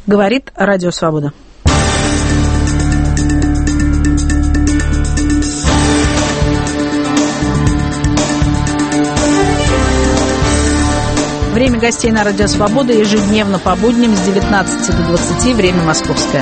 Говорит Радио Свобода. Время гостей на Радио Свобода ежедневно по будням с 19 до 20, время московское.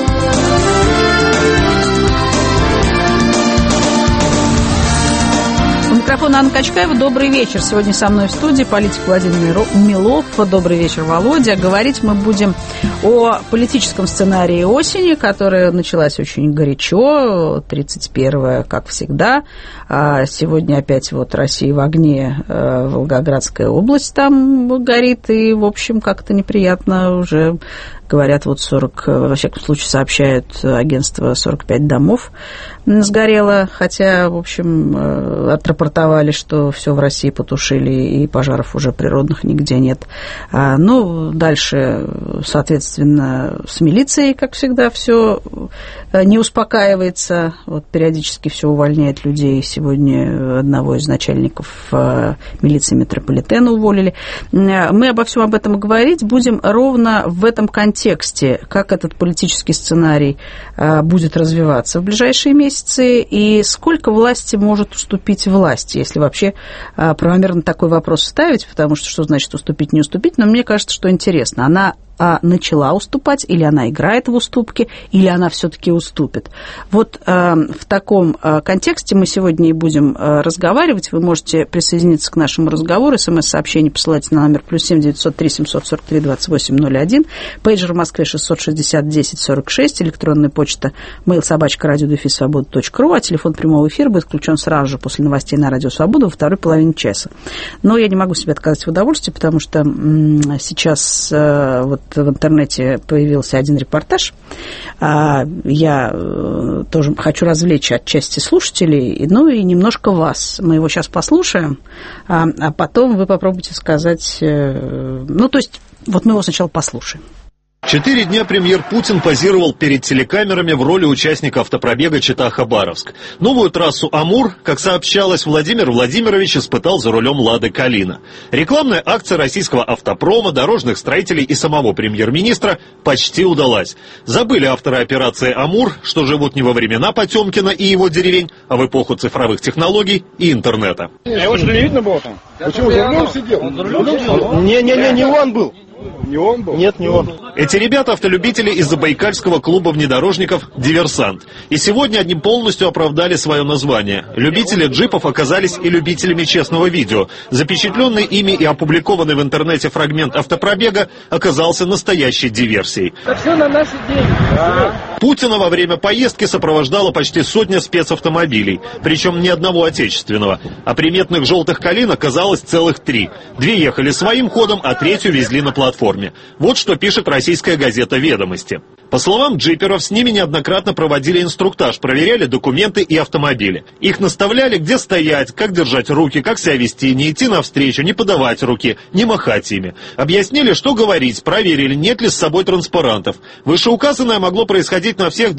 У микрофона Анна Качкаева. Добрый вечер. Сегодня со мной в студии политик Владимир Милов. Добрый вечер, Володя. Говорить мы будем о политическом сценарии осени, которая началась очень горячо, 31-е, как всегда. Сегодня опять вот Россия в огне, Волгоградская область там горит, и, в общем, как-то неприятно уже. Говорят, вот 40, во всяком случае, сообщают агентство, 45 домов сгорело, хотя, в общем, отрапортовали, что все в России потушили, и пожаров уже природных нигде нет. Ну, дальше, соответственно, с милицией, как всегда, все не успокаивается. Вот периодически все увольняет людей. Сегодня одного из начальников милиции метрополитена уволили. Мы обо всем об этом говорить будем ровно в этом контексте, как этот политический сценарий будет развиваться в ближайшие месяцы, и сколько власти может уступить власти, если вообще правомерно такой вопрос ставить, потому что значит уступить, не уступить, но мне кажется, что интересно, она начала уступать, или она играет в уступки, или она все-таки уступит. Вот в таком контексте мы сегодня и будем разговаривать. Вы можете присоединиться к нашему разговору. СМС-сообщение посылайте на номер +7 903 743 2801. Пейджер в Москве 660 10 46. Электронная почта mail@radio-свобода.ру. А телефон прямого эфира будет включен сразу же после новостей на Радио Свобода во второй половине часа. Но я не могу себе отказать в удовольствии, потому что сейчас вот в интернете появился один репортаж. Я тоже хочу развлечь отчасти слушателей, ну и немножко вас. Мы его сейчас послушаем, а потом вы попробуйте сказать... Ну, то есть, вот мы его сначала послушаем. 4 дня премьер Путин позировал перед телекамерами в роли участника автопробега Чита-Хабаровск. Новую трассу Амур, как сообщалось, Владимир Владимирович испытал за рулем Лады Калина. Рекламная акция российского автопрома, дорожных строителей и самого премьер-министра почти удалась. Забыли авторы операции Амур, что живут не во времена Потемкина и его деревень, а в эпоху цифровых технологий и интернета. Его что, не видно было там? Почему? За рулем сидел? Не он был. Не он был? Нет, не он. Эти ребята автолюбители из Забайкальского клуба внедорожников «Диверсант». И сегодня они полностью оправдали свое название. Любители джипов оказались и любителями честного видео. Запечатленный ими и опубликованный в интернете фрагмент автопробега оказался настоящей диверсией. Это все на наши деньги. Да. Путина во время поездки сопровождала почти сотня спецавтомобилей, причем ни одного отечественного. А приметных желтых «Калин» оказалось целых 3. 2 ехали своим ходом, а 3-ю везли на платформе. Вот что пишет российская газета «Ведомости». По словам джиперов, с ними неоднократно проводили инструктаж, проверяли документы и автомобили. Их наставляли, где стоять, как держать руки, как себя вести, не идти навстречу, не подавать руки, не махать ими. Объяснили, что говорить, проверили, нет ли с собой транспарантов. Вышеуказанное могло происходить на всех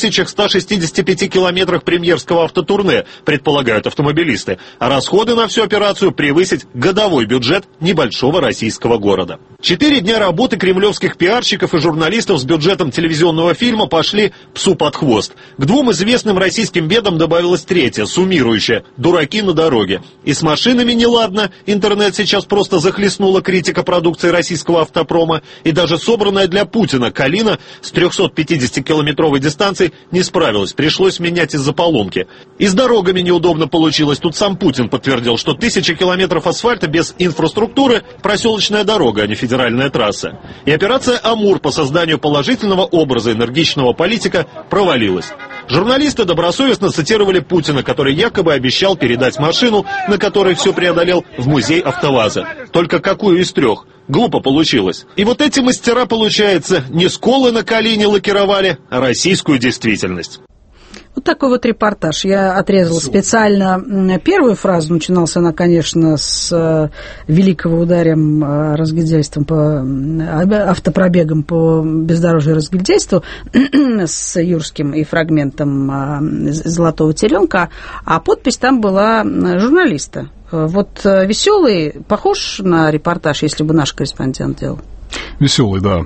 2165 километрах премьерского автотурне, предполагают автомобилисты. А расходы на всю операцию превысить годовой бюджет небольшого российского города. 4 дня работы кремлевских пиарщиков и журналистов с бюджетом телевизионного фильма пошли псу под хвост. К 2 известным российским бедам добавилась 3-я, суммирующая «Дураки на дороге». И с машинами неладно, интернет сейчас просто захлестнула критика продукции российского автопрома, и даже собранная для Путина «Калина» с 350-километровой дистанции не справилась, пришлось менять из-за поломки. И с дорогами неудобно получилось, тут сам Путин подтвердил, что 1000 километров асфальта без инфраструктуры – проселочная дорога, а не федеральная трасса. И операция «Амур» по созданию положительного образа энергичного политика провалилась. Журналисты добросовестно цитировали Путина, который якобы обещал передать машину, на которой все преодолел, в музей АвтоВАЗа. Только какую из 3? Глупо получилось. И вот эти мастера, получается, не сколы на Калине лакировали, а российскую действительность. Вот такой вот репортаж. Я отрезала специально первую фразу. Начиналась она, конечно, с великого ударом разгильдяйством по автопробегам по бездорожью разгильдяйству с Юрским и фрагментом «Золотого теленка», а подпись там была журналиста. Вот веселый, похож на репортаж, если бы наш корреспондент делал? Веселый, да.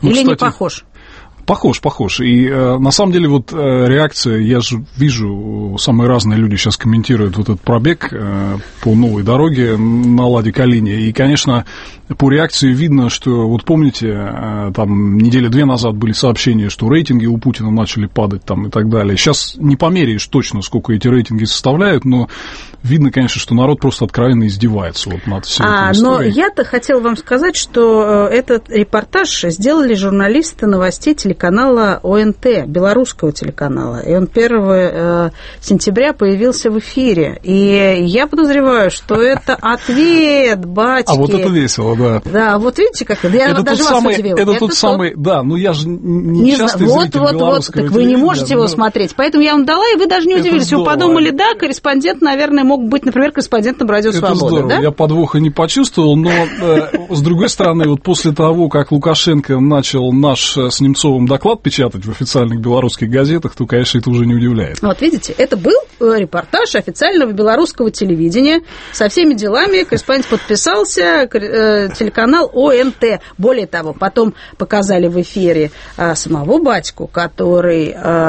Или кстати, не похож? Похож. И на самом деле вот реакция, я же вижу, самые разные люди сейчас комментируют вот этот пробег по новой дороге на Ладе Калине. И, конечно, по реакции видно, что, вот помните, там недели 2 назад были сообщения, что рейтинги у Путина начали падать там и так далее. Сейчас не померяешь точно, сколько эти рейтинги составляют, но видно, конечно, что народ просто откровенно издевается вот над всей этой историей. Но я-то хотела вам сказать, что этот репортаж сделали журналисты новостей телеканала ОНТ, белорусского телеканала. И он 1 сентября появился в эфире. И я подозреваю, что это ответ батьки. А вот это весело, да. Да, вот видите, как я это даже вас удивила. Это тот самый, да, ну я же не частый зритель белорусского так вы не можете его смотреть. Поэтому я вам дала, и вы даже не удивились. Вы подумали, да, корреспондент, наверное, мог быть, например, корреспондентом «Радио Свобода». Это здорово, да? Я подвоха не почувствовал, но с другой стороны, вот после того, как Лукашенко начал наш с Немцовым доклад печатать в официальных белорусских газетах, то, конечно, это уже не удивляет. Вот видите, это был репортаж официального белорусского телевидения со всеми делами, корреспондент подписался, телеканал ОНТ. Более того, потом показали в эфире самого батьку, который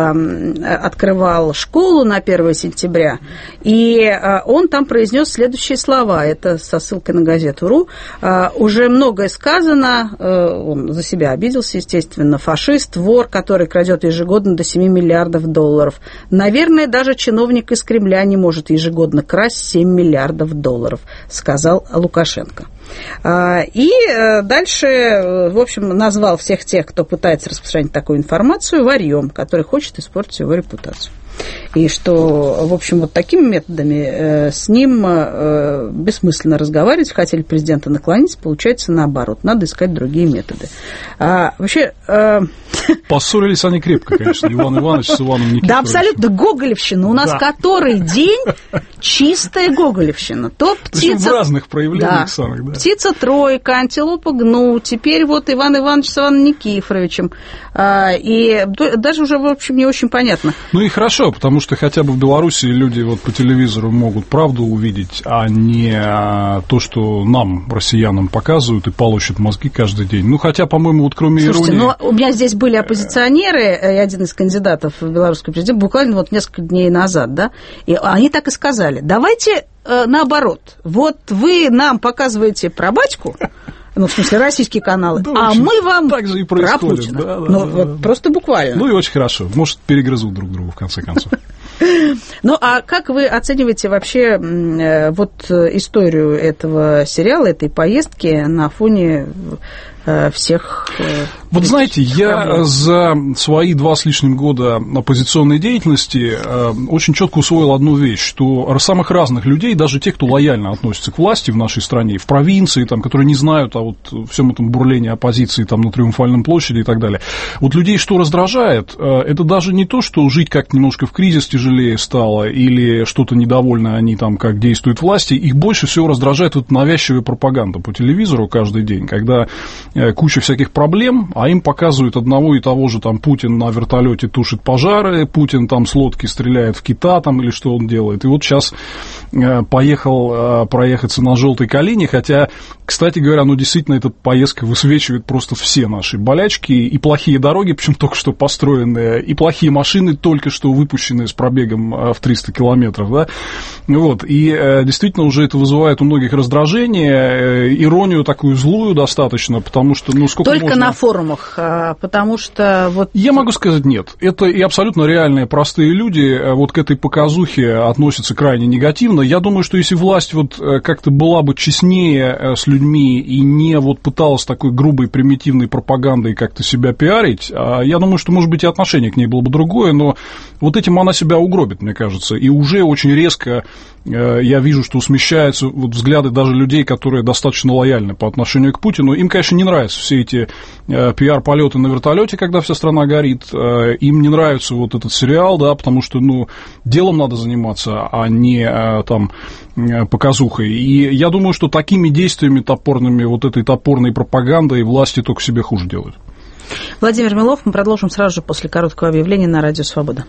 открывал школу на 1 сентября, и он там произнес следующие слова, это со ссылкой на газету.ру. Уже многое сказано, он за себя обиделся, естественно, фашист, вор, который крадет ежегодно до 7 миллиардов долларов. Наверное, даже чиновник из Кремля не может ежегодно красть 7 миллиардов долларов, сказал Лукашенко. И дальше, в общем, назвал всех тех, кто пытается распространять такую информацию, варьем, который хочет испортить его репутацию. И что, в общем, вот такими методами с ним бессмысленно разговаривать. Хотели президента наклонить, получается наоборот. Надо искать другие методы. Вообще... Поссорились они крепко, конечно, Иван Иванович с Иваном Никифоровичем. Да, абсолютно. Гоголевщина. У нас который день чистая Гоголевщина. То птица... в разных проявлениях самых, да. Птица Тройка, антилопа Гну. Теперь вот Иван Иванович с Иваном Никифоровичем. И даже уже, в общем, не очень понятно. Ну и хорошо, потому что хотя бы в Беларуси люди вот по телевизору могут правду увидеть, а не то, что нам, россиянам, показывают и полощут мозги каждый день. Ну, хотя, по-моему, вот кроме Слушайте, иронии... но у меня здесь были оппозиционеры, и один из кандидатов в белорусский президент, буквально вот несколько дней назад, да, и они так и сказали, давайте наоборот, вот вы нам показываете про батьку, ну, в смысле, российские каналы, да, а мы вам так же и про Путина. Да, ну, вот просто буквально. Ну, и очень хорошо. Может, перегрызут друг друга, в конце концов. Ну, а как вы оцениваете вообще вот историю этого сериала, этой поездки на фоне всех... Вот знаете, я за свои 2 с лишним года оппозиционной деятельности очень четко усвоил одну вещь, что самых разных людей, даже тех, кто лояльно относится к власти в нашей стране, в провинции, там, которые не знают о вот всем этом бурлении оппозиции там, на Триумфальной площади и так далее, вот людей что раздражает, это даже не то, что жить как-то немножко в кризис тяжелее стало или что-то недовольны они там, как действуют власти, их больше всего раздражает вот навязчивая пропаганда по телевизору каждый день, когда куча всяких проблем, а им показывают одного и того же, там, Путин на вертолете тушит пожары, Путин там с лодки стреляет в кита, там, или что он делает. И вот сейчас поехал проехаться на Желтой Калине, хотя, кстати говоря, ну, действительно, эта поездка высвечивает просто все наши болячки, и плохие дороги, причем только что построенные, и плохие машины, только что выпущенные с пробегом в 300 километров, да, вот, и действительно уже это вызывает у многих раздражение, иронию такую злую достаточно, потому что, ну, сколько только можно... на форумах, потому что вот... Я могу сказать нет, это и абсолютно реальные простые люди вот к этой показухе относятся крайне негативно. Я думаю, что если власть вот как-то была бы честнее с людьми и не вот пыталась такой грубой примитивной пропагандой как-то себя пиарить, я думаю, что, может быть, и отношение к ней было бы другое, но вот этим она себя угробит, мне кажется, и уже очень резко я вижу, что смещаются вот взгляды даже людей, которые достаточно лояльны по отношению к Путину. Им, конечно, не нравятся все эти пиар-полеты на вертолете, когда вся страна горит, им не нравится вот этот сериал, да, потому что, ну, делом надо заниматься, а не там показухой. И я думаю, что такими действиями топорными, вот этой топорной пропагандой власти только себе хуже делают. Владимир Милов, мы продолжим сразу же после короткого объявления на Радио Свобода.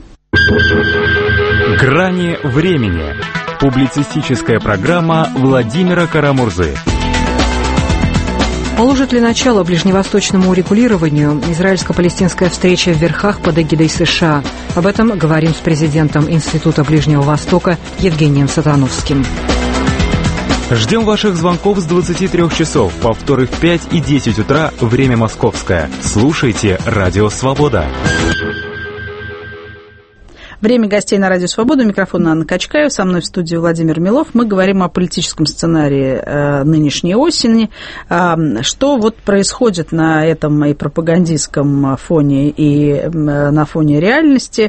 Грани времени. Публицистическая программа Владимира Карамурзы. Положит ли начало ближневосточному урегулированию израильско-палестинская встреча в Верхах под эгидой США? Об этом говорим с президентом Института Ближнего Востока Евгением Сатановским. Ждем ваших звонков с 23 часов, повторы в 5 и 10 утра, время московское. Слушайте «Радио Свобода». Время гостей на Радио Свобода. Микрофон Анна Качкаева. Со мной в студии Владимир Милов. Мы говорим о политическом сценарии нынешней осени. Что вот происходит на этом и пропагандистском фоне, и на фоне реальности?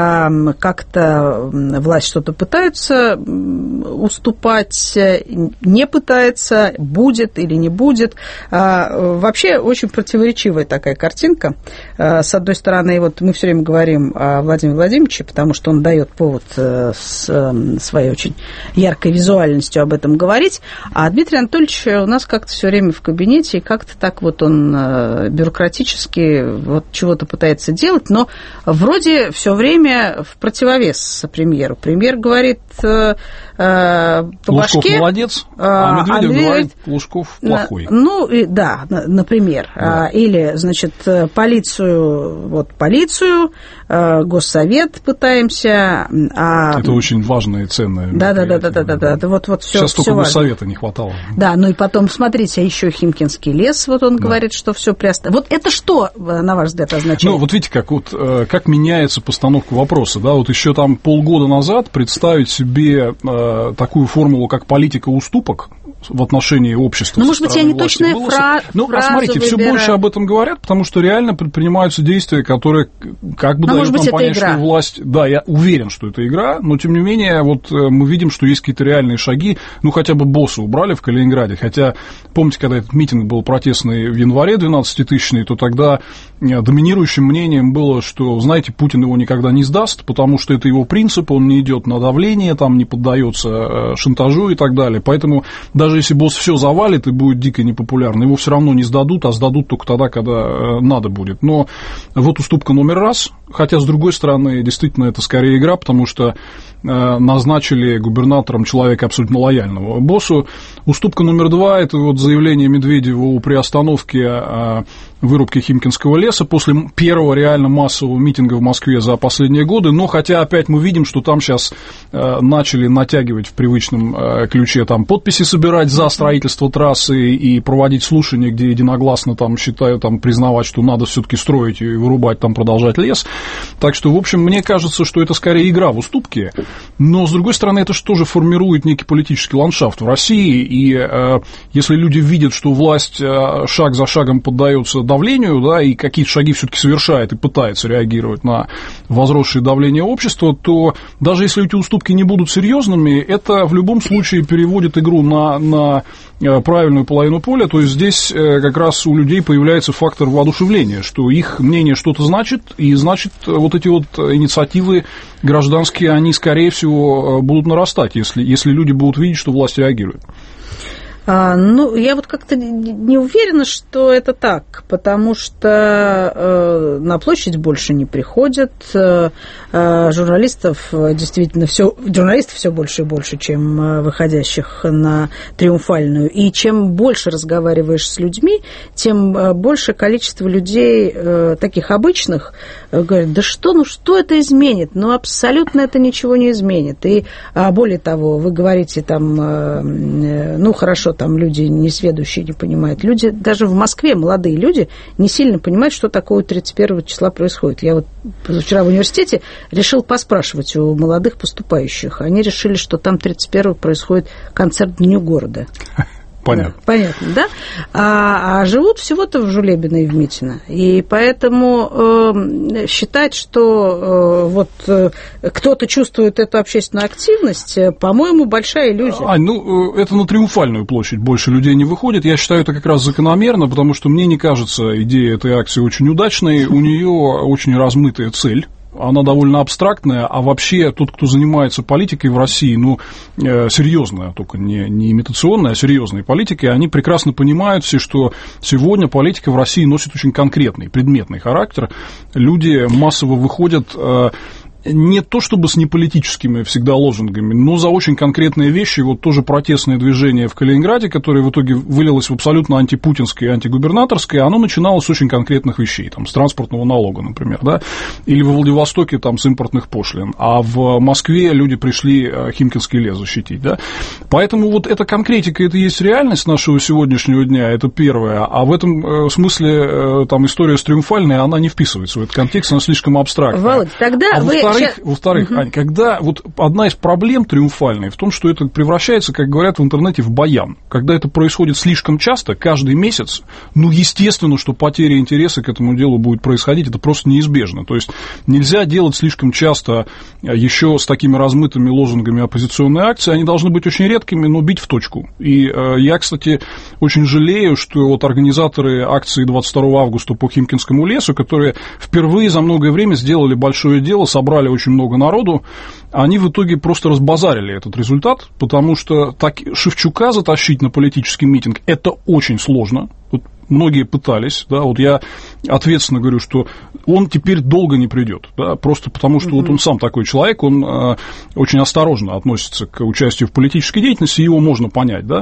Как-то власть что-то пытается уступать, не пытается, будет или не будет. Вообще очень противоречивая такая картинка. С одной стороны, вот мы все время говорим о Владимире Владимировиче, потому что он дает повод с своей очень яркой визуальностью об этом говорить. А Дмитрий Анатольевич у нас как-то все время в кабинете, и как-то так вот он бюрократически вот чего-то пытается делать, но вроде все время в противовес премьеру. Премьер говорит по Лужков башке, молодец, а Медведев говорит, Лужков плохой. Ну, да, например. Да. Или, значит, полицию, Госсовет пытаемся. Это очень важное и ценное. Да. Вот все. Сейчас только Госсовета не хватало. Да, ну и потом, смотрите, еще Химкинский лес, вот он говорит, что все приостановлено. Вот это что, на ваш взгляд, означает? Ну, вот видите, как меняется постановка вопроса, да, вот еще там полгода назад представить себе такую формулу, как политика уступок в отношении общества. Ну, может быть, я не точная фраза. Ну, смотрите, все больше об этом говорят, потому что реально предпринимаются действия, которые как бы дают нам понять, что власть... Да, я уверен, что это игра, но, тем не менее, вот мы видим, что есть какие-то реальные шаги, ну, хотя бы босса убрали в Калининграде, хотя, помните, когда этот митинг был протестный в январе 12-тысячный, то тогда доминирующим мнением было, что, знаете, Путин его никогда не сдаст, потому что это его принцип, он не идет на давление, там не поддается шантажу и так далее, поэтому даже если босс все завалит и будет дико непопулярно, его все равно не сдадут, а сдадут только тогда, когда надо будет. Но вот уступка номер раз, хотя, с другой стороны, действительно, это скорее игра, потому что назначили губернатором человека абсолютно лояльного боссу. Уступка номер два – это вот заявление Медведева о приостановке вырубки Химкинского леса после первого реально массового митинга в Москве за последние годы, но хотя опять мы видим, что там сейчас начали натягивать в привычном ключе там подписи собирать за строительство трассы и проводить слушания, где единогласно там считают, там признавать, что надо все-таки строить и вырубать, там продолжать лес. Так что, в общем, мне кажется, что это скорее игра в уступки, но, с другой стороны, это же тоже формирует некий политический ландшафт в России, и если люди видят, что власть шаг за шагом поддается давлению, да, и какие-то шаги все-таки совершает и пытается реагировать на возросшее давление общества, то даже если эти уступки не будут серьезными, это в любом случае переводит игру на правильную половину поля, то есть здесь как раз у людей появляется фактор воодушевления, что их мнение что-то значит, и значит вот эти вот инициативы гражданские, они, скорее всего, будут нарастать, если люди будут видеть, что власть реагирует. Ну, я вот как-то не уверена, что это так, потому что на площадь больше не приходят, журналистов действительно журналистов все больше и больше, чем выходящих на Триумфальную, и чем больше разговариваешь с людьми, тем больше количество людей, таких обычных, говорят, да что это изменит? Ну, абсолютно это ничего не изменит. И более того, вы говорите там, ну, хорошо, там люди несведущие не понимают. Люди, даже в Москве молодые люди не сильно понимают, что такое 31 числа происходит. Я вот вчера в университете решил поспрашивать у молодых поступающих. Они решили, что там 31 происходит концерт к Дню города. Понятно. Понятно, да? А живут всего-то в Жулебино и в Митино. И поэтому считать, что вот кто-то чувствует эту общественную активность, по-моему, большая иллюзия. Ну, это на Триумфальную площадь больше людей не выходит. Я считаю, это как раз закономерно, потому что мне не кажется идея этой акции очень удачной. У нее очень размытая цель. Она довольно абстрактная, а вообще тот, кто занимается политикой в России, ну, серьезная, только не имитационная, а серьезной политикой, они прекрасно понимают все, что сегодня политика в России носит очень конкретный, предметный характер. Люди массово выходят не то чтобы с неполитическими всегда лозунгами, но за очень конкретные вещи. Вот тоже протестное движение в Калининграде, которое в итоге вылилось в абсолютно антипутинское и антигубернаторское, оно начиналось с очень конкретных вещей, там, с транспортного налога, например, да, или во Владивостоке там, с импортных пошлин, а в Москве люди пришли Химкинский лес защитить, да. Поэтому вот эта конкретика, это и есть реальность нашего сегодняшнего дня, это первое, а в этом смысле там история с триумфальной, она не вписывается в этот контекст, она слишком абстрактная. Володь, тогда Во-вторых, Ань, когда вот одна из проблем триумфальной в том, что это превращается, как говорят в интернете, в баян. Когда это происходит слишком часто, каждый месяц, ну, естественно, что потеря интереса к этому делу будет происходить, это просто неизбежно. То есть нельзя делать слишком часто еще с такими размытыми лозунгами оппозиционные акции, они должны быть очень редкими, но бить в точку. И я, кстати, очень жалею, что вот организаторы акции 22 августа по Химкинскому лесу, которые впервые за многое время сделали большое дело, собрали очень много народу, они в итоге просто разбазарили этот результат, потому что так Шевчука затащить на политический митинг – это очень сложно. Вот многие пытались, да, вот я ответственно говорю, что он теперь долго не придет, да, просто потому что вот он сам такой человек, он очень осторожно относится к участию в политической деятельности, его можно понять, да,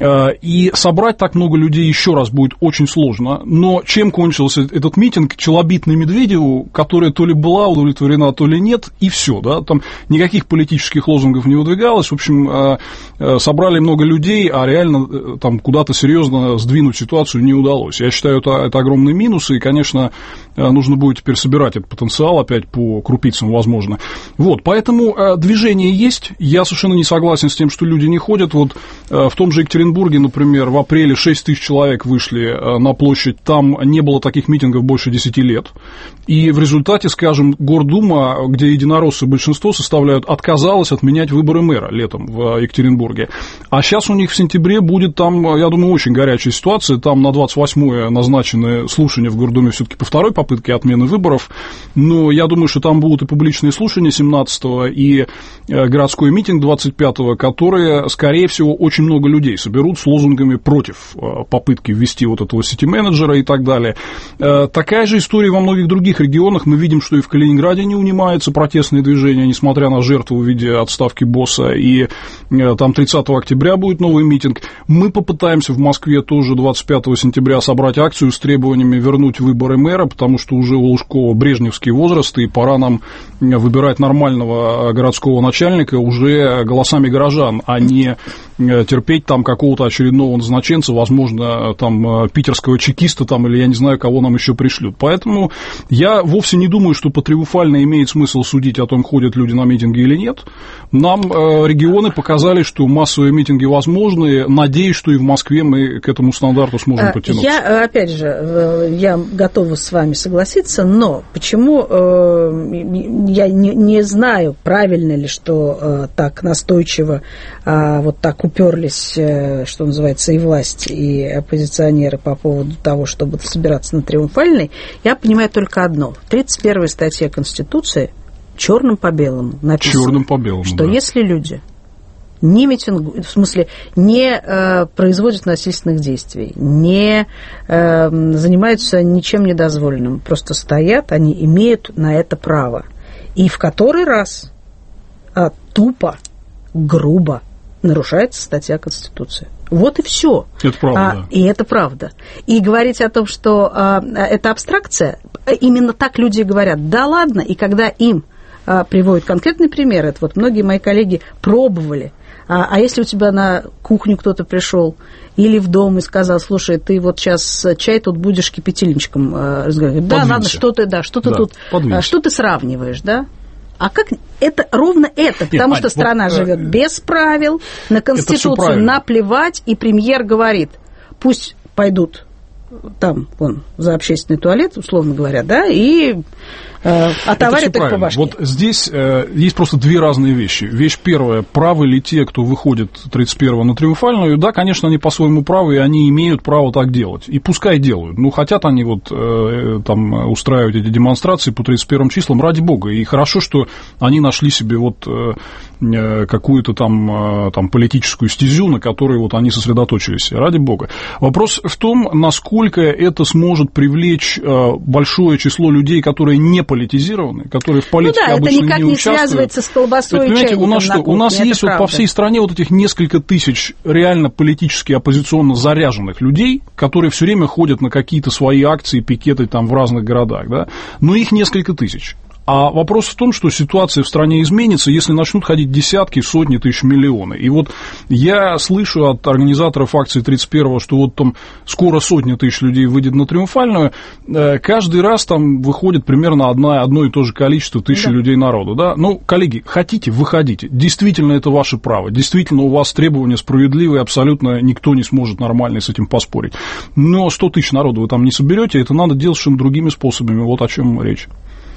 и собрать так много людей еще раз будет очень сложно, но чем кончился этот митинг? Челобитной Медведеву, которая то ли была удовлетворена, то ли нет, и все, да, там никаких политических лозунгов не выдвигалось, в общем, собрали много людей, а реально там куда-то серьезно сдвинуть ситуацию не удалось. Я считаю, это огромный минус, и, конечно, нужно будет теперь собирать этот потенциал опять по крупицам, возможно. Вот, поэтому движение есть, я совершенно не согласен с тем, что люди не ходят. Вот в том же Екатеринбурге, например, в апреле 6 тысяч человек вышли на площадь, там не было таких митингов больше 10 лет, и в результате, скажем, Гордума, где единороссы большинство составляют, отказалась отменять выборы мэра летом в Екатеринбурге, а сейчас у них в сентябре будет там, я думаю, очень горячая ситуация, там на 28-е назначены слушания в Гордуме все-таки по второй попытке отмены выборов, но я думаю, что там будут и публичные слушания 17-го, и городской митинг 25-го, которые, скорее всего, очень много людей соберут с лозунгами против попытки ввести вот этого сити-менеджера и так далее. Такая же история во многих других регионах. Мы видим, что и в Калининграде не унимается протестное движение, несмотря на жертву в виде отставки босса, и там 30 октября будет новый митинг. Мы попытаемся в Москве тоже 25 сентября собрать акцию с требованиями вернуть выборы мэра, потому что уже у Лужкова брежневский возраст, и пора нам выбирать нормального городского начальника уже голосами горожан, а не терпеть там какого-то очередного назначенца, возможно, там питерского чекиста там, или я не знаю, кого нам еще пришлют. Поэтому я вовсе не думаю, что по триумфально имеет смысл судить о том, ходят люди на митинги или нет. Нам регионы показали, что массовые митинги возможны. Надеюсь, что и в Москве мы к этому стандарту сможем потянуться. Я, опять же, я готова с вами согласиться, но почему я не знаю, правильно ли, что так настойчиво, вот так уперлись, что называется, и власть, и оппозиционеры по поводу того, чтобы собираться на триумфальной. Я понимаю только одно. В 31-й статье Конституции черным по белому написано, что если люди не митингуют, в смысле, не производят насильственных действий, не занимаются ничем недозволенным, просто стоят, они имеют на это право. И в который раз тупо, грубо нарушается статья Конституции. Вот и все. Это правда. Да. И это правда. И говорить о том, что это абстракция, именно так люди говорят. Да ладно, и когда им приводят конкретный пример, это вот многие мои коллеги пробовали. А если у тебя на кухню кто-то пришел или в дом и сказал: слушай, ты вот сейчас чай тут будешь кипятильничком разговаривать. Да, надо что-то тут, что ты сравниваешь, да? А как это ровно это? Потому что страна живет без правил, на Конституцию наплевать, и премьер говорит: пусть пойдут там, вон, за общественный туалет, условно говоря, да, и отоварят их по башке. Вот здесь есть просто две разные вещи. Вещь первая: правы ли те, кто выходит 31-го на триумфальную? Да, конечно, они по-своему правы, и они имеют право так делать. И пускай делают. Ну, хотят они вот там устраивать эти демонстрации по 31 числам, ради бога. И хорошо, что они нашли себе вот какую-то там политическую стезю, на которой вот они сосредоточились. Ради бога. Вопрос в том, насколько насколько это сможет привлечь большое число людей, которые не политизированы, которые в политике обычно не участвуют. Это никак не связывается с колбасой и чайником. У нас есть вот по всей стране вот этих несколько тысяч реально политически оппозиционно заряженных людей, которые все время ходят на какие-то свои акции, пикеты там в разных городах, да, но их несколько тысяч. А вопрос в том, что ситуация в стране изменится, если начнут ходить десятки, сотни тысяч, миллионы. И вот я слышу от организаторов акции 31-го, что вот там скоро сотни тысяч людей выйдет на Триумфальную, каждый раз там выходит примерно одно и то же количество тысяч людей народу. Да? Ну, коллеги, хотите, выходите. Действительно, это ваше право. Действительно, у вас требования справедливые, абсолютно никто не сможет нормально с этим поспорить. Но 100 тысяч народу вы там не соберете, это надо делать совершенно другими способами. Вот о чем речь.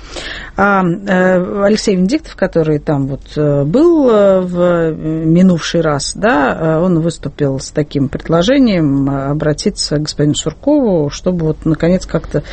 Алексей Венедиктов, который там вот был в минувший раз, да, он выступил с таким предложением обратиться к господину Суркову, чтобы вот наконец как-то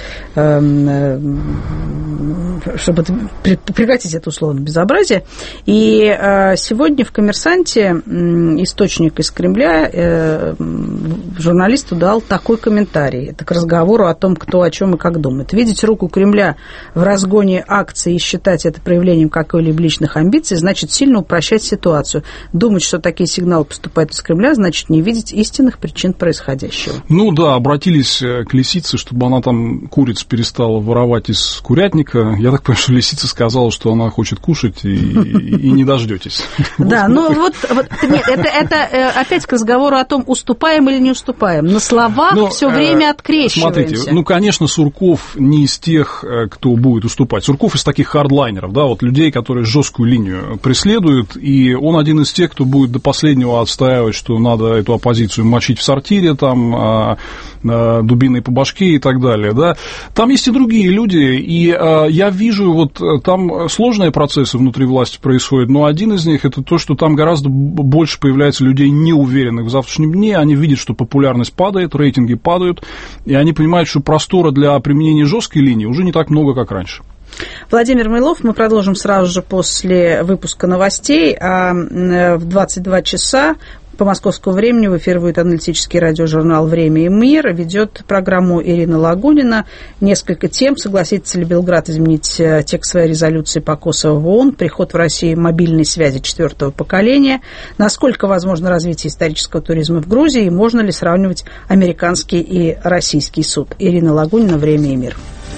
чтобы прекратить это условное безобразие. И сегодня в «Коммерсанте» источник из Кремля журналисту дал такой комментарий. Это к разговору о том, кто о чем и как думает. Видеть руку Кремля в разгоне акции и считать это проявлением какой-либо личных амбиций, значит сильно упрощать ситуацию. Думать, что такие сигналы поступают из Кремля, значит не видеть истинных причин происходящего. Ну да, обратились к Лисице, чтобы она там куриц перестала воровать из курятника. Я так понимаю, что Лисица сказала, что она хочет кушать, и не дождетесь. Да, ну вот нет, это опять к разговору о том, уступаем или не уступаем. На словах все время открещиваемся. Смотрите, ну, конечно, Сурков не из тех, кто будет уступать. Сурков из таких хардлайнеров, да, вот людей, которые жесткую линию преследуют, и он один из тех, кто будет до последнего отстаивать, что надо эту оппозицию мочить в сортире, там, дубиной по башке и так далее, да. Там есть и другие люди, и я вижу, вот там сложные процессы внутри власти происходят, но один из них это то, что там гораздо больше появляется людей, неуверенных в завтрашнем дне, они видят, что популярность падает, рейтинги падают, и они понимают, что простора для применения жесткой линии уже не так много, как раньше. Владимир Милов, мы продолжим сразу же после выпуска новостей, а в 22 часа по московскому времени в эфир выйдет аналитический радиожурнал «Время и мир». Ведет программу Ирина Лагунина. Несколько тем. Согласится ли Белград изменить текст своей резолюции по Косово в ООН? Приход в Россию мобильной связи 4-го поколения. Насколько возможно развитие исторического туризма в Грузии? И можно ли сравнивать американский и российский суд? Ирина Лагунина, «Время и мир».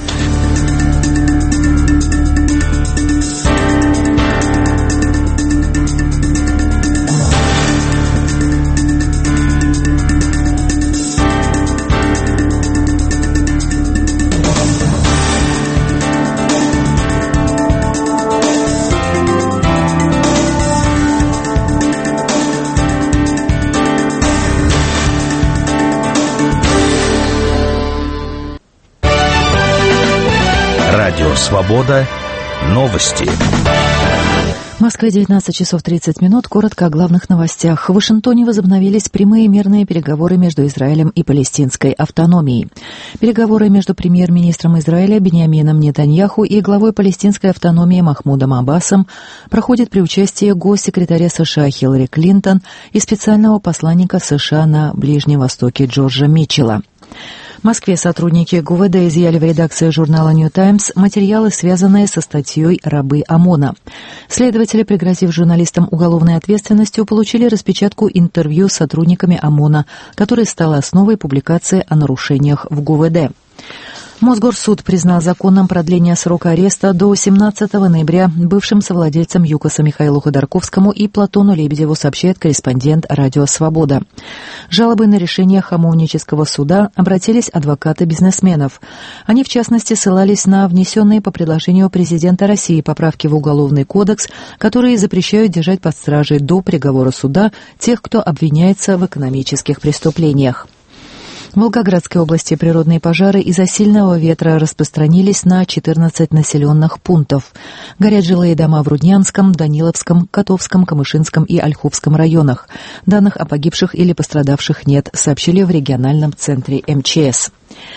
Свобода. Новости. В Москве 19 часов 30 минут. Коротко о главных новостях. В Вашингтоне возобновились прямые мирные переговоры между Израилем и палестинской автономией. Переговоры между премьер-министром Израиля Биньямином Нетаньяху и главой палестинской автономии Махмудом Аббасом проходят при участии госсекретаря США Хиллари Клинтон и специального посланника США на Ближнем Востоке Джорджа Митчелла. В Москве сотрудники ГУВД изъяли в редакции журнала «Нью Таймс» материалы, связанные со статьей «Рабы ОМОНа». Следователи, пригрозив журналистам уголовной ответственностью, получили распечатку интервью с сотрудниками ОМОНа, которая стала основой публикации о нарушениях в ГУВД. Мосгорсуд признал законным продление срока ареста до 17 ноября бывшим совладельцам ЮКОСа Михаилу Ходорковскому и Платону Лебедеву, сообщает корреспондент «Радио Свобода». Жалобы на решение Хамовнического суда обратились адвокаты бизнесменов. Они, в частности, ссылались на внесенные по предложению президента России поправки в Уголовный кодекс, которые запрещают держать под стражей до приговора суда тех, кто обвиняется в экономических преступлениях. В Волгоградской области природные пожары из-за сильного ветра распространились на 14 населенных пунктов. Горят жилые дома в Руднянском, Даниловском, Котовском, Камышинском и Ольховском районах. Данных о погибших или пострадавших нет, сообщили в региональном центре МЧС.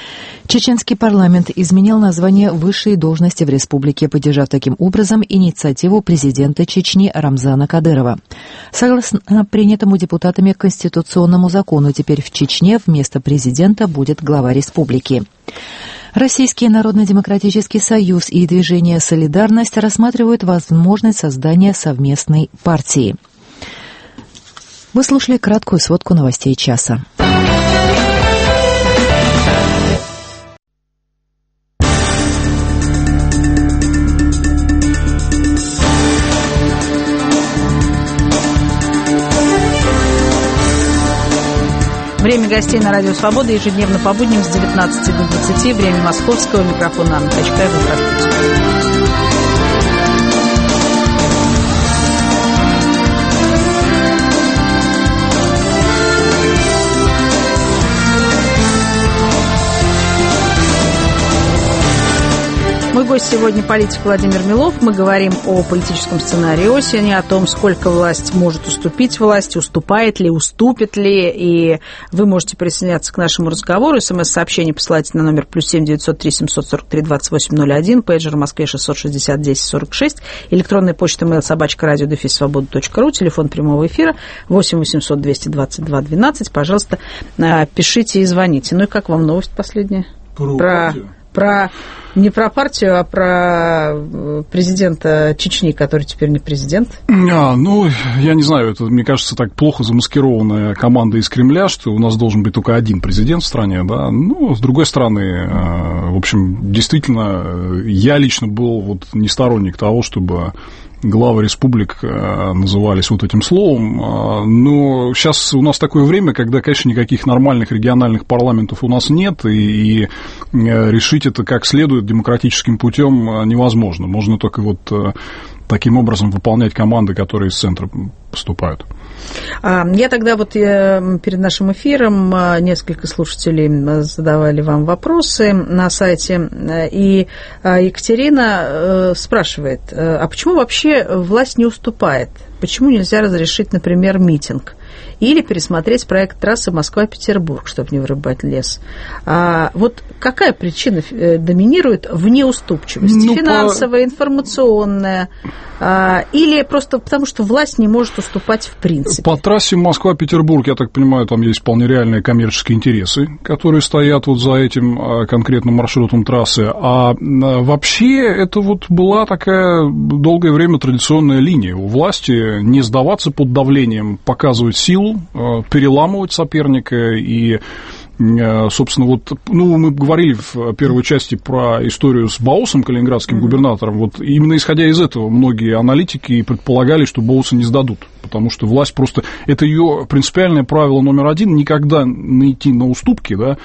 Чеченский парламент изменил название высшей должности в республике, поддержав таким образом инициативу президента Чечни Рамзана Кадырова. Согласно принятому депутатами конституционному закону, теперь в Чечне вместо президента будет глава республики. Российский Народно-демократический союз и движение «Солидарность» рассматривают возможность создания совместной партии. Вы слушали краткую сводку новостей часа. Время гостей на Радио Свобода ежедневно по будням с 19 до 20. Время московского. Микрофон Анна Качкаева. Здравствуйте. Мой гость сегодня политик Владимир Милов. Мы говорим о политическом сценарии осени, о том, сколько власть может уступить власти, уступает ли, уступит ли. И вы можете присоединяться к нашему разговору. СМС-сообщение посылайте на номер +7 903 743 2801, пейджер в Москве 660 10 46, электронная почта mail@radio-свобода.ру, телефон прямого эфира 8 800 222 12. Пожалуйста, пишите и звоните. Ну и как вам новость последняя? Не про партию, а про президента Чечни, который теперь не президент. Я не знаю, это, мне кажется, так плохо замаскированная команда из Кремля, что у нас должен быть только один президент в стране, да. С другой стороны, в общем, действительно, я лично был не сторонник того, чтобы главы республик назывались этим словом, но сейчас у нас такое время, когда, конечно, никаких нормальных региональных парламентов у нас нет, и решить это как следует демократическим путем невозможно. Можно только таким образом выполнять команды, которые из центра поступают. Я тогда перед нашим эфиром несколько слушателей задавали вам вопросы на сайте, и Екатерина спрашивает, а почему вообще власть не уступает? Почему нельзя разрешить, например, митинг? Или пересмотреть проект трассы Москва-Петербург, чтобы не вырубать лес. Какая причина доминирует в неуступчивости? Финансовая, информационная? Или просто потому, что власть не может уступать в принципе? По трассе Москва-Петербург, я так понимаю, там есть вполне реальные коммерческие интересы, которые стоят за этим конкретным маршрутом трассы. А вообще это была такая долгое время традиционная линия у власти не сдаваться под давлением, показывать силу, переламывать соперника. И, собственно, мы говорили в первой части про историю с Баусом, калининградским губернатором. Именно исходя из этого многие аналитики предполагали, что Бауса не сдадут, потому что власть просто... Это ее принципиальное правило номер один — никогда не идти на уступки, да.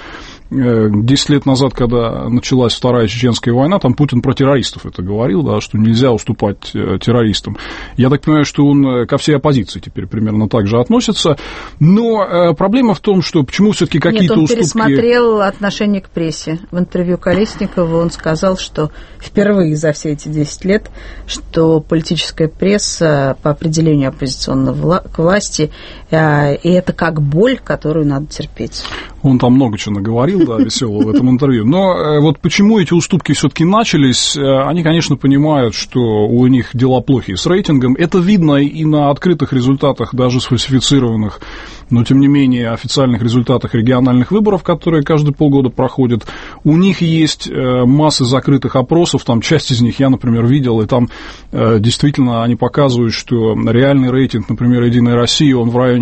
10 лет назад, когда началась Вторая Чеченская война, там Путин про террористов это говорил, да, что нельзя уступать террористам. Я так понимаю, что он ко всей оппозиции теперь примерно так же относится. Но проблема в том, что почему все-таки какие-то уступки... Нет, он пересмотрел отношение к прессе. В интервью Колесникову он сказал, что впервые за все эти 10 лет, что политическая пресса по определению оппозиционна к власти, и это как боль, которую надо терпеть. Он там много чего наговорил, да, веселого в этом интервью. Но почему эти уступки все-таки начались, они, конечно, понимают, что у них дела плохие с рейтингом. Это видно и на открытых результатах, даже сфальсифицированных, но, тем не менее, официальных результатах региональных выборов, которые каждые полгода проходят. У них есть масса закрытых опросов, там часть из них я, например, видел, и там действительно они показывают, что реальный рейтинг, например, «Единой России», он в районе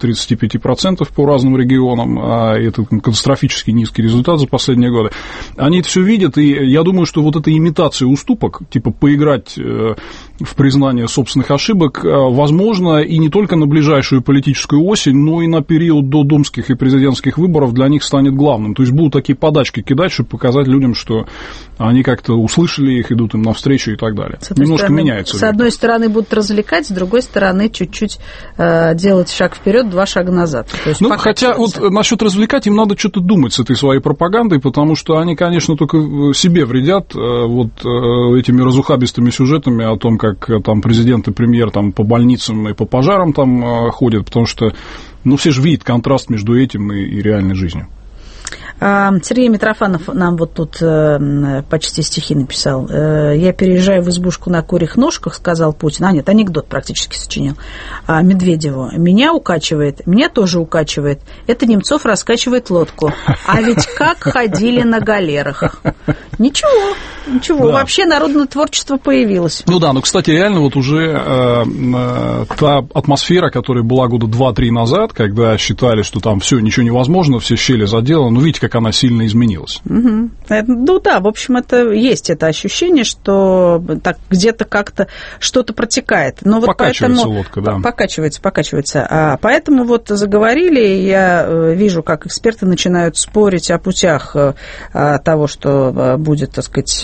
30-35% по разным регионам, это катастрофически низкий результат за последние годы. Они это все видят, и я думаю, что эта имитация уступок, типа поиграть в признание собственных ошибок, возможно, и не только на ближайшую политическую осень, но и на период до думских и президентских выборов для них станет главным. То есть будут такие подачки кидать, чтобы показать людям, что они как-то услышали их, идут им навстречу и так далее. Немножко меняется. С одной стороны будут развлекать, с другой стороны чуть-чуть делать шаг вперед, 2 шага назад. Хотя насчет развлекать им надо что-то думать с этой своей пропагандой, потому что они, конечно, только себе вредят этими разухабистыми сюжетами о том, как там президент и премьер там по больницам и по пожарам там ходят, потому что все же видят контраст между этим и реальной жизнью. Сергей Митрофанов нам вот тут почти стихи написал. «Я переезжаю в избушку на курьих ножках», сказал Путин. Нет, анекдот практически сочинил Медведеву. «Меня укачивает, меня тоже укачивает. Это Немцов раскачивает лодку. А ведь как ходили на галерах». Ничего. Да. Вообще народное творчество появилось. Кстати, реально вот уже та атмосфера, которая была года 2-3 назад, когда считали, что там все, ничего невозможно, все щели заделаны, видите, как она сильно изменилась. Угу. В общем, это есть это ощущение, что так где-то как-то что-то протекает. Но вот покачивается поэтому, лодка, да. Покачивается. Поэтому вот заговорили, я вижу, как эксперты начинают спорить о путях того, что будет, так сказать,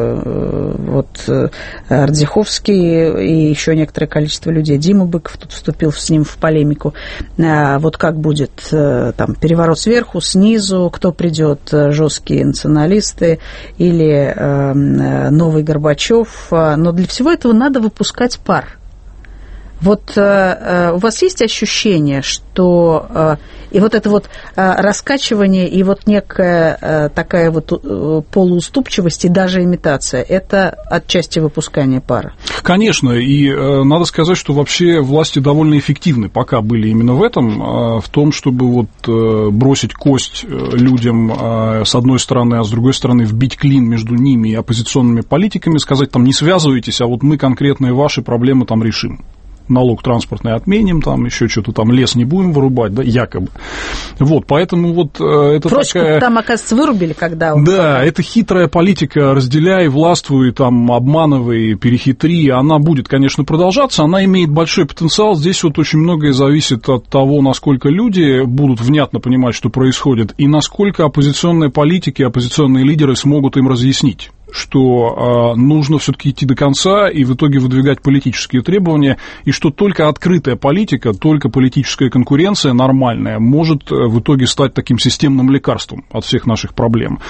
Ардзиховский и еще некоторое количество людей. Дима Быков тут вступил с ним в полемику. Вот как будет там переворот сверху, снизу, кто придет, жесткие националисты или новый Горбачев. Но для всего этого надо выпускать пар. Вот у вас есть ощущение, что и вот это вот раскачивание и вот некая такая вот полууступчивость и даже имитация, это отчасти выпускание пара? Конечно, и надо сказать, что вообще власти довольно эффективны пока были именно в этом, в том, чтобы вот бросить кость людям с одной стороны, а с другой стороны вбить клин между ними и оппозиционными политиками, сказать там не связывайтесь, а вот мы конкретные ваши проблемы там решим. Налог транспортный отменим, там еще что-то там, лес не будем вырубать, да, якобы. Вот, поэтому вот это Фроску такая... там, оказывается, вырубили, когда он... Да, это хитрая политика, разделяй, властвуй, там, обманывай, перехитри, она будет, конечно, продолжаться, она имеет большой потенциал, здесь вот очень многое зависит от того, насколько люди будут внятно понимать, что происходит, и насколько оппозиционные политики, оппозиционные лидеры смогут им разъяснить, что нужно все-таки идти до конца и в итоге выдвигать политические требования, и что только открытая политика, только политическая конкуренция нормальная может в итоге стать таким системным лекарством от всех наших проблем.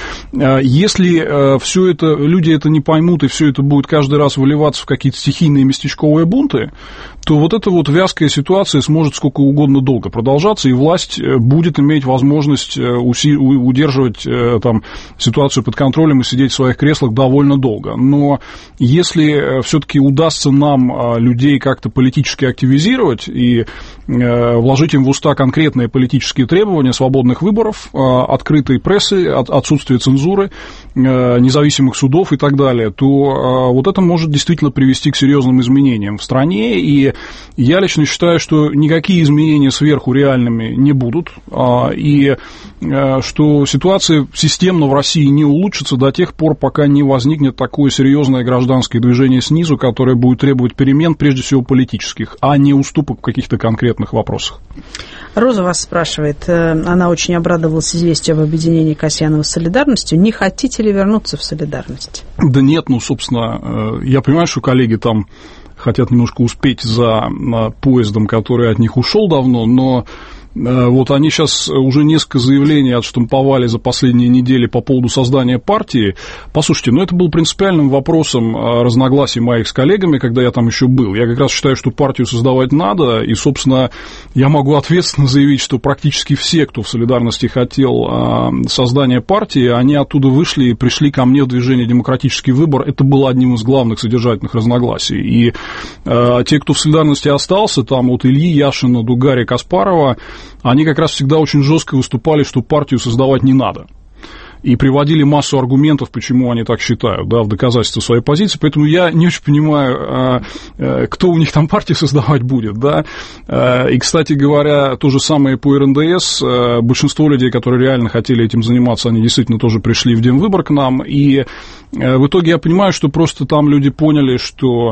Если все это, люди это не поймут, и все это будет каждый раз выливаться в какие-то стихийные местечковые бунты, то вот эта вот вязкая ситуация сможет сколько угодно долго продолжаться, и власть будет иметь возможность удерживать там ситуацию под контролем и сидеть в своих креслах довольно долго. Но если все-таки удастся нам людей как-то политически активизировать и вложить им в уста конкретные политические требования свободных выборов, открытой прессы, отсутствие цензуры, независимых судов и так далее, то вот это может действительно привести к серьезным изменениям в стране. И я лично считаю, что никакие изменения сверху реальными не будут, и что ситуация системно в России не улучшится до тех пор, пока не возникнет такое серьезное гражданское движение снизу, которое будет требовать перемен, прежде всего политических, а не уступок в каких-то конкретных вопросах. Роза вас спрашивает, она очень обрадовалась известию об объединении Касьянова с «Солидарностью». Не хотите ли вернуться в «Солидарность»? Да нет, собственно, я понимаю, что коллеги там хотят немножко успеть за поездом, который от них ушел давно, но вот они сейчас уже несколько заявлений отштамповали за последние недели по поводу создания партии. Послушайте, это был принципиальным вопросом разногласий моих с коллегами, когда я там еще был. Я как раз считаю, что партию создавать надо, и, собственно, я могу ответственно заявить, что практически все, кто в «Солидарности» хотел создания партии, они оттуда вышли и пришли ко мне в движение «Демократический выбор». Это было одним из главных содержательных разногласий. И те, кто в «Солидарности» остался, там от Ильи Яшина до Гарри Каспарова, они как раз всегда очень жестко выступали, что партию создавать не надо. И приводили массу аргументов, почему они так считают, да, в доказательство своей позиции. Поэтому я не очень понимаю, кто у них там партию создавать будет, да. И, кстати говоря, то же самое по РНДС. Большинство людей, которые реально хотели этим заниматься, они действительно тоже пришли в Демвыбор к нам. И в итоге я понимаю, что просто там люди поняли, что,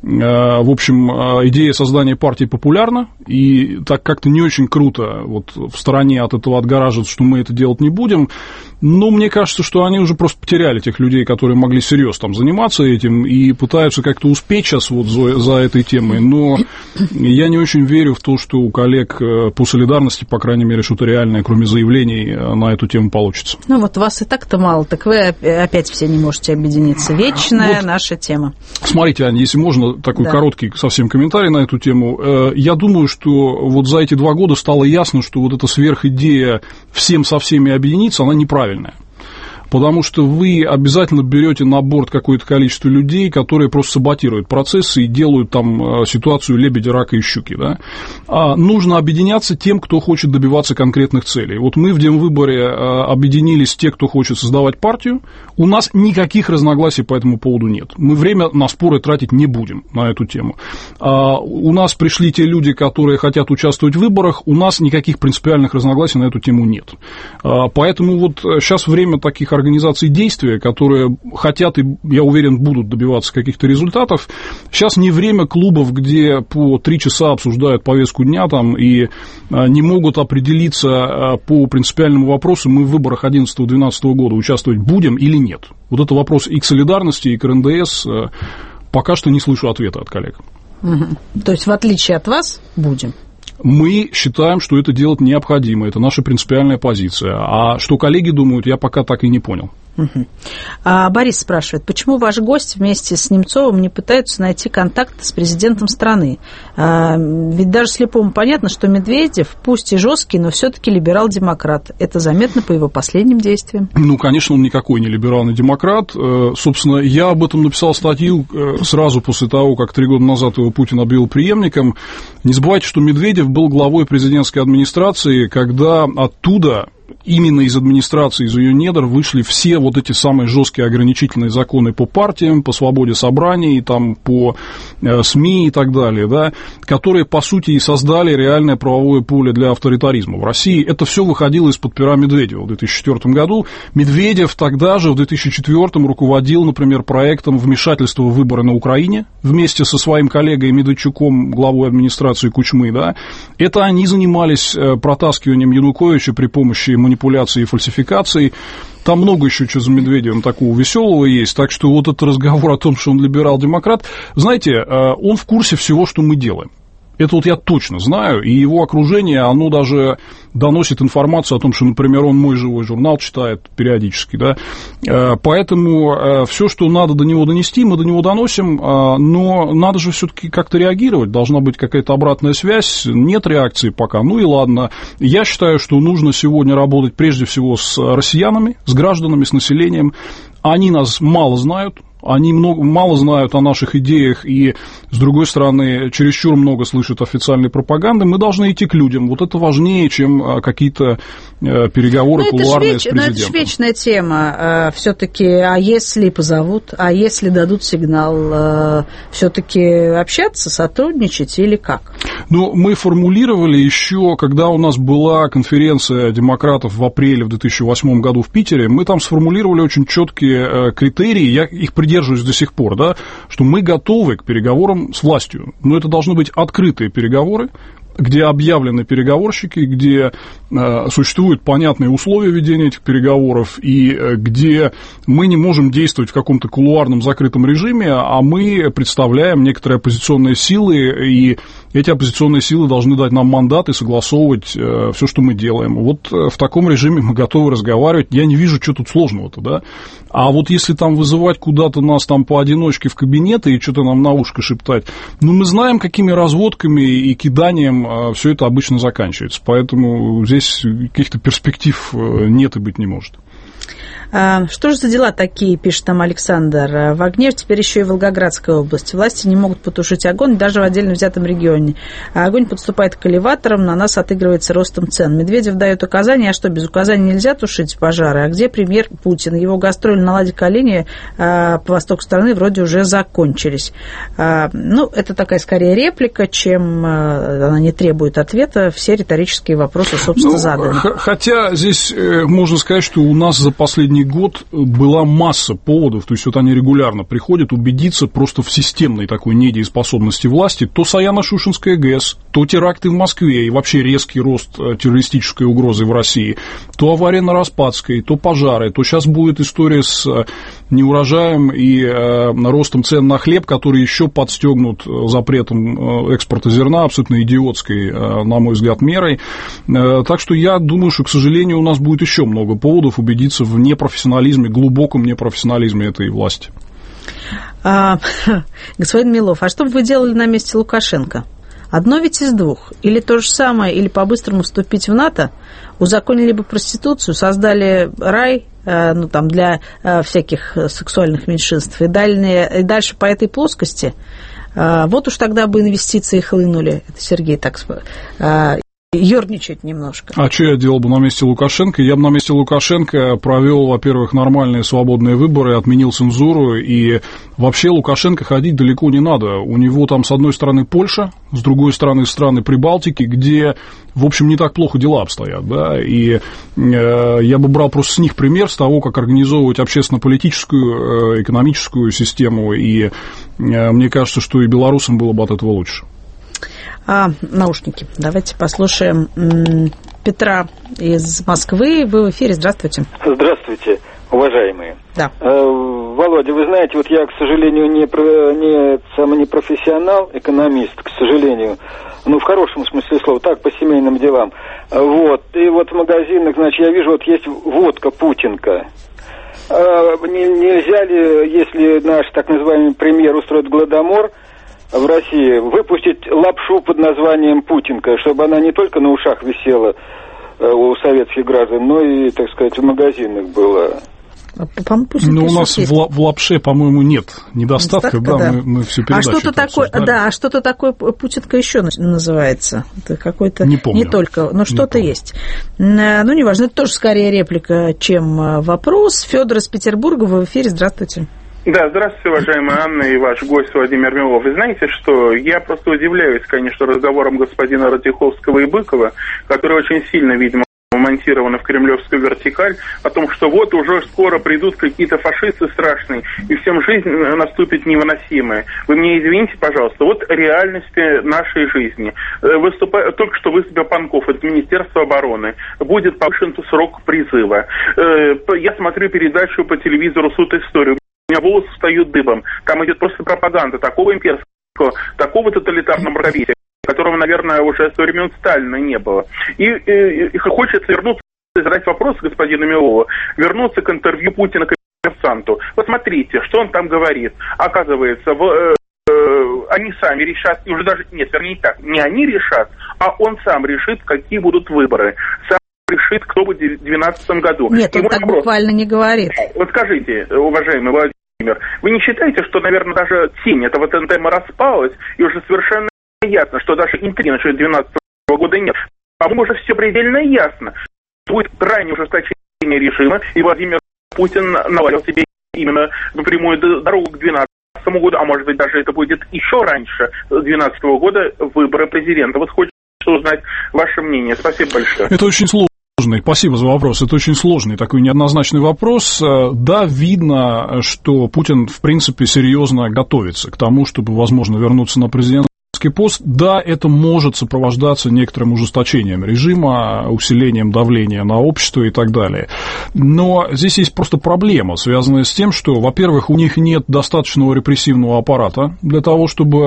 в общем, идея создания партии популярна, и так как-то не очень круто вот в стороне от этого отгораживаться, что мы это делать не будем. Но мне кажется, что они уже просто потеряли тех людей, которые могли серьезно там заниматься этим, и пытаются как-то успеть сейчас вот за этой темой. Но я не очень верю в то, что у коллег по «Солидарности», по крайней мере, что-то реальное, кроме заявлений, на эту тему получится. Вот вас и так-то мало, так вы опять все не можете объединиться. Вечная наша тема. Смотрите, Аня, если можно, можно такой короткий совсем комментарий на эту тему? Я думаю, что вот за эти 2 года стало ясно, что вот эта сверхидея всем со всеми объединиться, она неправильная. Потому что вы обязательно берете на борт какое-то количество людей, которые просто саботируют процессы и делают там ситуацию лебедя, рака и щуки. Да? А нужно объединяться тем, кто хочет добиваться конкретных целей. Вот мы в Демвыборе объединились те, кто хочет создавать партию. У нас никаких разногласий по этому поводу нет. Мы время на споры тратить не будем на эту тему. У нас пришли те люди, которые хотят участвовать в выборах. У нас никаких принципиальных разногласий на эту тему нет. Поэтому вот сейчас время таких организаций действия, которые хотят и, я уверен, будут добиваться каких-то результатов. Сейчас не время клубов, где по 3 часа обсуждают повестку дня там, и не могут определиться по принципиальному вопросу, мы в выборах 2011-2012 года участвовать будем или нет. Вот это вопрос и к солидарности, и к РНДС. Пока что не слышу ответа от коллег. То есть, в отличие от вас, будем? Мы считаем, что это делать необходимо, это наша принципиальная позиция. А что коллеги думают, я пока так и не понял. Борис спрашивает, почему ваш гость вместе с Немцовым не пытаются найти контакт с президентом страны? Ведь даже слепому понятно, что Медведев, пусть и жесткий, но все-таки либерал-демократ. Это заметно по его последним действиям. Ну, конечно, он никакой не либеральный демократ. Собственно, я об этом написал статью сразу после того, как 3 года назад его Путин объявил преемником. Не забывайте, что Медведев был главой президентской администрации, когда оттуда, именно из администрации, из ее недр вышли все вот эти самые жесткие ограничительные законы по партиям, по свободе собраний, там, по СМИ и так далее, да, которые, по сути, и создали реальное правовое поле для авторитаризма в России. Это все выходило из-под пера Медведева в 2004 году. Медведев тогда же, в 2004 руководил, например, проектом вмешательства в выборы на Украине вместе со своим коллегой Медведчуком, главой администрации Кучмы, да. Это они занимались протаскиванием Януковича при помощи манипуляций и фальсификаций. Там много еще чего за Медведевым такого веселого есть. Так что вот этот разговор о том, что он либерал-демократ, знаете, он в курсе всего, что мы делаем. Это вот я точно знаю, и его окружение, оно даже доносит информацию о том, что, например, он мой живой журнал читает периодически, да, поэтому все, что надо до него донести, мы до него доносим, но надо же все-таки как-то реагировать, должна быть какая-то обратная связь, нет реакции пока, ну и ладно. Я считаю, что нужно сегодня работать прежде всего с россиянами, с гражданами, с населением, они нас мало знают. Они мало знают о наших идеях и, с другой стороны, чересчур много слышат официальной пропаганды. Мы должны идти к людям. Вот это важнее, чем какие-то переговоры кулуарные с президентом. Это же вечная тема. Все-таки, а если позовут, а если дадут сигнал, все-таки общаться, сотрудничать или как? Ну, мы формулировали еще, когда у нас была конференция демократов в апреле в 2008 году в Питере, мы там сформулировали очень четкие критерии, я их придерживаюсь до сих пор, да, что мы готовы к переговорам с властью. Но это должны быть открытые переговоры, где объявлены переговорщики, где существуют понятные условия ведения этих переговоров, и где мы не можем действовать в каком-то кулуарном закрытом режиме, а мы представляем некоторые оппозиционные силы, и эти оппозиционные силы должны дать нам мандат и согласовывать все, что мы делаем. Вот в таком режиме мы готовы разговаривать. Я не вижу, что тут сложного-то, да. А вот если там вызывать куда-то нас там поодиночке в кабинеты и что-то нам на ушко шептать, ну, мы знаем, какими разводками и киданием все это обычно заканчивается. Поэтому здесь каких-то перспектив нет и быть не может. Что же за дела такие, пишет нам Александр. В огне теперь еще и Волгоградская область. Власти не могут потушить огонь даже в отдельно взятом регионе. А огонь подступает к элеваторам, на нас отыгрывается ростом цен. Медведев дает указания, а что, без указаний нельзя тушить пожары? А где премьер Путин? Его гастроли на ладе колени по востоку страны вроде уже закончились. Ну, это такая скорее реплика, чем она не требует ответа. Все риторические вопросы, собственно, заданы. Хотя здесь можно сказать, что у нас за последний год была масса поводов, то есть вот они регулярно приходят убедиться просто в системной такой недееспособности власти. То Саяно-Шушенская ГЭС, то теракты в Москве и вообще резкий рост террористической угрозы в России, то авария на Распадской, то пожары, то сейчас будет история с неурожаем и ростом цен на хлеб, который еще подстегнут запретом экспорта зерна, абсолютно идиотской, на мой взгляд, мерой. Так что я думаю, что, к сожалению, у нас будет еще много поводов убедиться в непрофессионализме, глубоком непрофессионализме этой власти. Господин Милов, а что бы вы делали на месте Лукашенко? Одно ведь из двух. Или то же самое, или по-быстрому вступить в НАТО, узаконили бы проституцию, создали рай для всяких сексуальных меньшинств, и дальше по этой плоскости, вот уж тогда бы инвестиции хлынули. Это Сергей так ерничать немножко. А что я делал бы на месте Лукашенко? Я бы на месте Лукашенко провел, во-первых, нормальные свободные выборы, отменил цензуру, и вообще Лукашенко ходить далеко не надо. У него там с одной стороны Польша, с другой стороны страны Прибалтики, где, в общем, не так плохо дела обстоят, да, и я бы брал просто с них пример, с того, как организовывать общественно-политическую, экономическую систему, и мне кажется, что и белорусам было бы от этого лучше. Наушники. Давайте послушаем Петра из Москвы. Вы в эфире. Здравствуйте. Здравствуйте, уважаемые. Да. Володя, вы знаете, вот я, к сожалению, не профессионал, экономист, к сожалению, в хорошем смысле слова, так, по семейным делам. Вот. И вот в магазинах, значит, я вижу, вот есть водка Путинка. Нельзя ли, если наш так называемый премьер устроит гладомор в России, выпустить лапшу под названием Путинка, чтобы она не только на ушах висела у советских граждан, но и, так сказать, в магазинах была. У нас в лапше, по-моему, нет недостатка, да. Мы всю передачу что-то такое Путинка еще называется. Это какой-то... Не помню. Не только, но что-то есть. Неважно, это тоже скорее реплика, чем вопрос. Федор из Петербурга, вы в эфире, здравствуйте. Да, здравствуйте, уважаемая Анна и ваш гость Владимир Милов. Вы знаете, что я просто удивляюсь, конечно, разговорам господина Ратиховского и Быкова, которые очень сильно, видимо, монтированы в кремлевскую вертикаль, о том, что вот уже скоро придут какие-то фашисты страшные, и всем жизнь наступит невыносимая. Вы мне извините, пожалуйста, вот реальности нашей жизни. Только что выступил Панков из Министерства обороны. Будет повышен срок призыва. Я смотрю передачу по телевизору «Суд истории». У меня волосы встают дыбом. Там идет просто пропаганда такого имперского, такого тоталитарного мракобесия, которого, наверное, уже со времен Сталина не было. И хочется вернуться и задать вопрос господину Милову, вернуться к интервью Путина «Коммерсанту». Посмотрите, что он там говорит. Оказывается, они сами решат, уже даже, нет, вернее так, не они решат, а он сам решит, какие будут выборы. Сам решит, кто будет в 2012 году. Нет, он так буквально не говорит. Вот скажите, уважаемый Владимир, вы не считаете, что, наверное, даже тень этого тандема распалась, и уже совершенно ясно, что даже интриги 2012 года нет? По-моему, уже все предельно ясно. Будет крайнее ужесточение режима, и Владимир Путин навалил себе именно напрямую дорогу к 2012 году, а может быть даже это будет еще раньше 2012 года, выборы президента. Вот хочется узнать ваше мнение. Спасибо большое. Это очень сложно. Спасибо за вопрос. Это очень сложный, такой неоднозначный вопрос. Да, видно, что Путин, в принципе, серьезно готовится к тому, чтобы, возможно, вернуться на президентский пост. Да, это может сопровождаться некоторым ужесточением режима, усилением давления на общество и так далее. Но здесь есть просто проблема, связанная с тем, что, во-первых, у них нет достаточного репрессивного аппарата для того,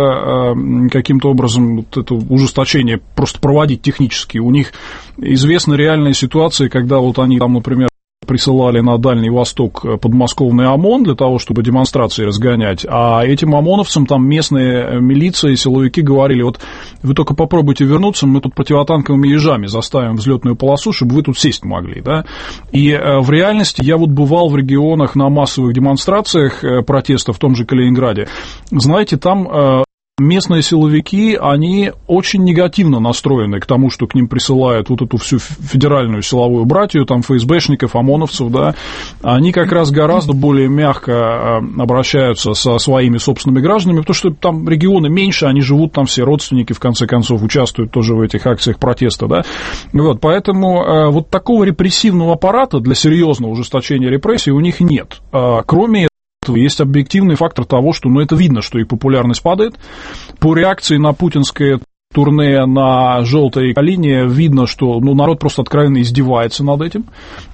чтобы каким-то образом вот это ужесточение просто проводить технически. У них известны реальные ситуации, когда вот они там, например, присылали на Дальний Восток подмосковный ОМОН для того, чтобы демонстрации разгонять, а этим ОМОНовцам там местные милиции и силовики говорили, вот вы только попробуйте вернуться, мы тут противотанковыми ежами заставим взлетную полосу, чтобы вы тут сесть могли, да, и в реальности я вот бывал в регионах на массовых демонстрациях протеста в том же Калининграде, знаете, там местные силовики, они очень негативно настроены к тому, что к ним присылают вот эту всю федеральную силовую братью, там, ФСБшников, ОМОНовцев, да, они как раз гораздо более мягко обращаются со своими собственными гражданами, потому что там регионы меньше, они живут там, все родственники, в конце концов, участвуют тоже в этих акциях протеста, да, вот, поэтому вот такого репрессивного аппарата для серьезного ужесточения репрессий у них нет, кроме есть объективный фактор того, что, это видно, что их популярность падает. По реакции на путинское турне на желтой калине видно, что народ просто откровенно издевается над этим.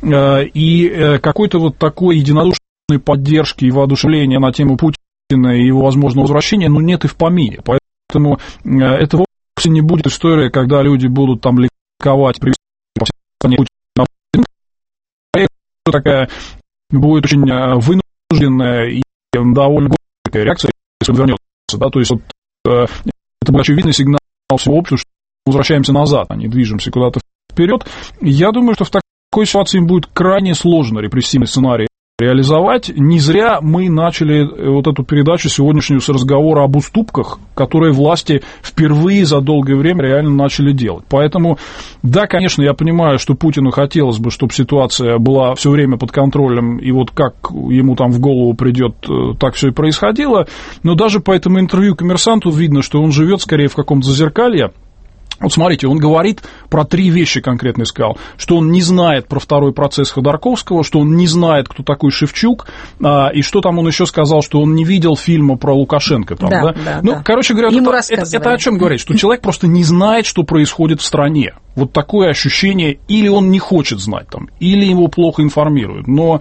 И какой-то вот такой единодушной поддержки и воодушевления на тему Путина и его возможного возвращения, нет и в помине. Поэтому это вовсе не будет история, когда люди будут там ликовать при Путина. Такая будет очень вынужденная и довольно горькая реакция, если он вернется. Да? То есть вот, это был очевидный сигнал всему обществу, что мы возвращаемся назад, а не движемся куда-то вперед. Я думаю, что в такой ситуации им будет крайне сложно репрессивный сценарий реализовать. Не зря мы начали вот эту передачу сегодняшнюю с разговора об уступках, которые власти впервые за долгое время реально начали делать. Поэтому, да, конечно, я понимаю, что Путину хотелось бы, чтобы ситуация была все время под контролем, и вот как ему там в голову придет, так все и происходило. Но даже по этому интервью «Коммерсанту» видно, что он живет скорее в каком-то зазеркалье. Вот смотрите, он говорит про 3 вещи конкретно сказал, что он не знает про второй процесс Ходорковского, что он не знает, кто такой Шевчук, и что там он еще сказал, что он не видел фильма про Лукашенко. Там, да? Ну, короче говоря, это о чем говорит, что человек просто не знает, что происходит в стране. Вот такое ощущение, или он не хочет знать, там, или его плохо информируют, но,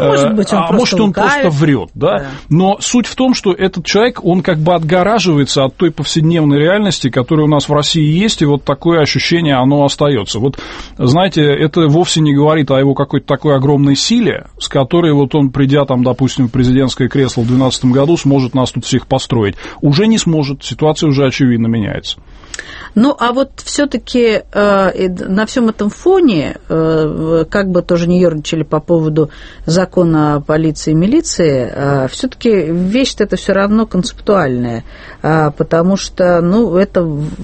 может он просто врет, да? Но суть в том, что этот человек, он как бы отгораживается от той повседневной реальности, которая у нас в России есть, и вот такое ощущение, оно остается. Вот, знаете, это вовсе не говорит о его какой-то такой огромной силе, с которой вот он, придя там, допустим, в президентское кресло в 2012 году, сможет нас тут всех построить. Уже не сможет, ситуация уже очевидно меняется. Ну, а вот все-таки на всем этом фоне, как бы тоже не ерничали по поводу закона о полиции и милиции, все-таки вещь-то это все равно концептуальная, потому что, ну, это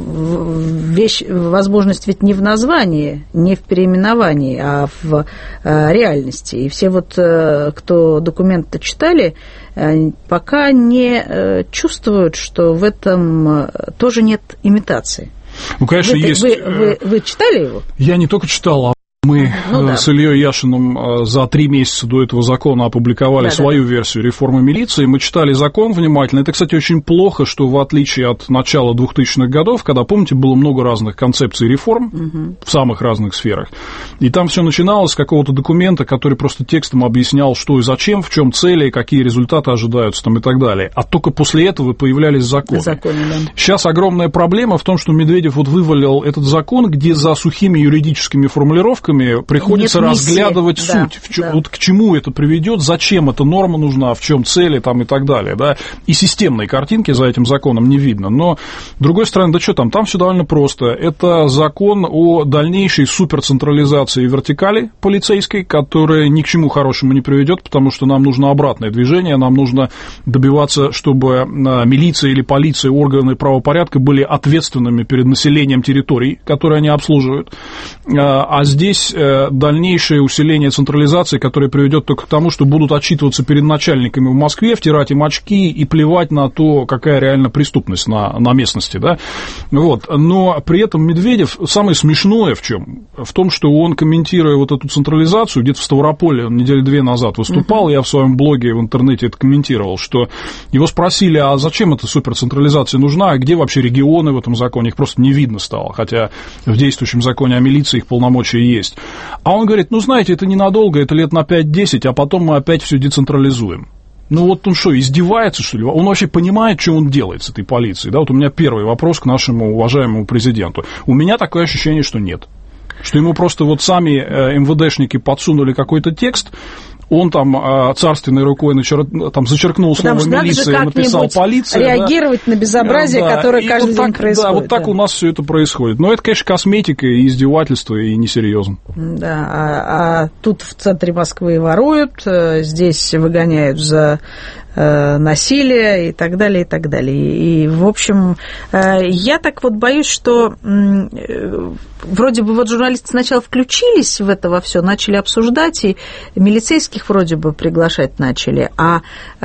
вещь, возможность ведь не в названии, не в переименовании, а в реальности. И все вот, кто документы читали, пока не чувствуют, что в этом тоже нет имитации. Ну, конечно, есть... Вы читали его? Я не только читал, а мы с Ильей Яшиным за 3 месяца до этого закона опубликовали свою версию реформы милиции. Мы читали закон внимательно. Это, кстати, очень плохо, что в отличие от начала 2000-х годов, когда, помните, было много разных концепций реформ в самых разных сферах, и там все начиналось с какого-то документа, который просто текстом объяснял, что и зачем, в чем цели, какие результаты ожидаются там, и так далее. А только после этого появлялись законы. Сейчас огромная проблема в том, что Медведев вот вывалил этот закон, где за сухими юридическими формулировками приходится разглядывать суть, вот к чему это приведет, зачем эта норма нужна, в чем цели там, и так далее. Да? И системной картинки за этим законом не видно. Но, с другой стороны, да что там все довольно просто. Это закон о дальнейшей суперцентрализации вертикали полицейской, которая ни к чему хорошему не приведет, потому что нам нужно обратное движение, нам нужно добиваться, чтобы милиция или полиция, органы правопорядка были ответственными перед населением территорий, которые они обслуживают. А здесь дальнейшее усиление централизации, которое приведет только к тому, что будут отчитываться перед начальниками в Москве, втирать им очки и плевать на то, какая реально преступность на местности. Да? Вот. Но при этом Медведев, самое смешное в чем? В том, что он, комментируя вот эту централизацию, где-то в Ставрополе, он недели 2 назад выступал, я в своем блоге в интернете это комментировал, что его спросили, а зачем эта суперцентрализация нужна, а где вообще регионы в этом законе, их просто не видно стало, хотя в действующем законе о милиции их полномочия есть. А он говорит, ну, знаете, это ненадолго, это лет на 5-10, а потом мы опять все децентрализуем. Ну, вот он что, издевается, что ли? Он вообще понимает, что он делает с этой полицией? Да, вот у меня первый вопрос к нашему уважаемому президенту. У меня такое ощущение, что нет. Что ему просто вот сами МВДшники подсунули какой-то текст, он там царственной рукой там зачеркнул слово «милиция», написал «полиция». Реагировать на безобразие, которое каждый день происходит. Да, вот так у нас все это происходит. Но это, конечно, косметика и издевательство, и несерьезно. Да, а тут в центре Москвы воруют, здесь выгоняют за насилие и так далее, и так далее. И, в общем, я так вот боюсь, что вроде бы вот журналисты сначала включились в это во все, начали обсуждать, и милицейских вроде бы приглашать начали, а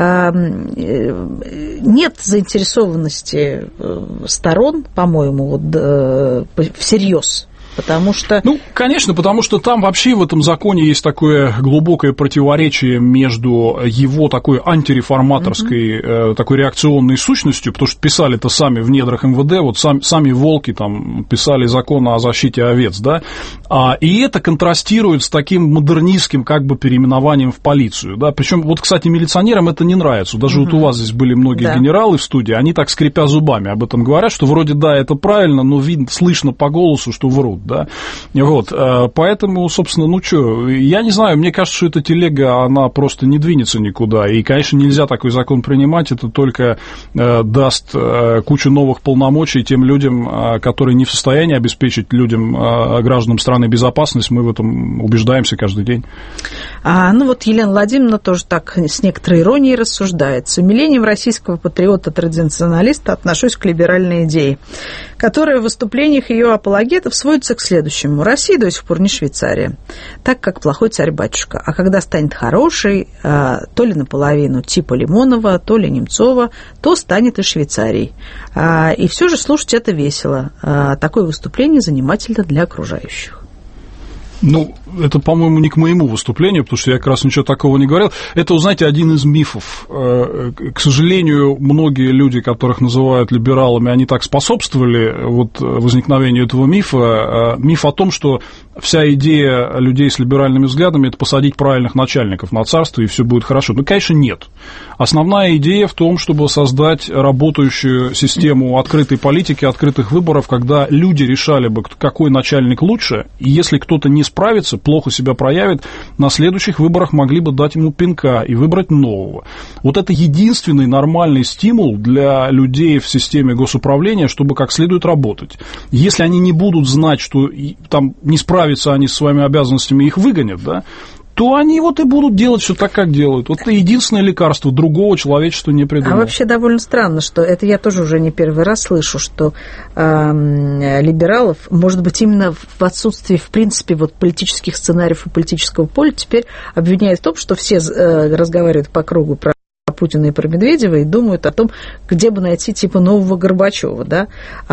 нет заинтересованности сторон, по-моему, вот всерьез. Потому что... Ну, конечно, потому что там вообще в этом законе есть такое глубокое противоречие между его такой антиреформаторской, такой реакционной сущностью, потому что писали это сами в недрах МВД, вот сами волки там писали закон о защите овец, да, и это контрастирует с таким модернистским как бы переименованием в полицию, да, причем вот, кстати, милиционерам это не нравится, даже вот у вас здесь были многие генералы в студии, они так скрипя зубами об этом говорят, что вроде да, это правильно, но видно, слышно по голосу, что врут. пойдет, да. Вот, поэтому, собственно, ну что, я не знаю, мне кажется, что эта телега, она просто не двинется никуда, и, конечно, нельзя такой закон принимать, это только даст кучу новых полномочий тем людям, которые не в состоянии обеспечить людям, гражданам страны безопасность, мы в этом убеждаемся каждый день. Ну вот Елена Владимировна тоже так с некоторой иронией рассуждает. С умилением российского патриота-традиционалиста отношусь к либеральной идее, которая в выступлениях ее апологетов сводится к следующему. Россия до сих пор не Швейцария, так как плохой царь-батюшка. А когда станет хороший, то ли наполовину типа Лимонова, то ли Немцова, то станет и Швейцарией. И все же слушать это весело. Такое выступление занимательно для окружающих. Ну, это, по-моему, не к моему выступлению, потому что я как раз ничего такого не говорил. Это, знаете, один из мифов. К сожалению, многие люди, которых называют либералами, они так способствовали вот возникновению этого мифа. Миф о том, что вся идея людей с либеральными взглядами – это посадить правильных начальников на царство, и все будет хорошо. Ну, конечно, нет. Основная идея в том, чтобы создать работающую систему открытой политики, открытых выборов, когда люди решали бы, какой начальник лучше, и если кто-то не справится, плохо себя проявит, на следующих выборах могли бы дать ему пинка и выбрать нового. Вот это единственный нормальный стимул для людей в системе госуправления, чтобы как следует работать. Если они не будут знать, что там не справятся они со своими обязанностями, их выгонят, да, то они вот и будут делать все так, как делают. Вот это единственное лекарство, другого человечества не придумало. А вообще довольно странно, что это я тоже уже не первый раз слышу, что либералов, может быть, именно в отсутствии, в принципе, вот политических сценариев и политического поля теперь обвиняют в том, что все разговаривают по кругу про Путина и про Медведева и думают о том, где бы найти типа нового Горбачева, да,